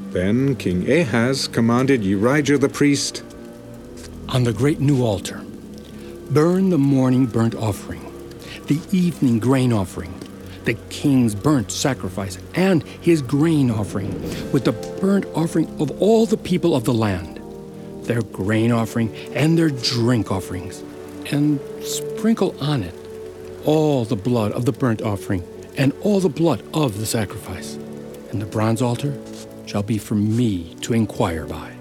Then King Ahaz commanded Urijah the priest, On the great new altar, burn the morning burnt offering, the evening grain offering, the king's burnt sacrifice, and his grain offering, with the burnt offering of all the people of the land, their grain offering and their drink offerings, and sprinkle on it all the blood of the burnt offering and all the blood of the sacrifice. And the bronze altar shall be for me to inquire by.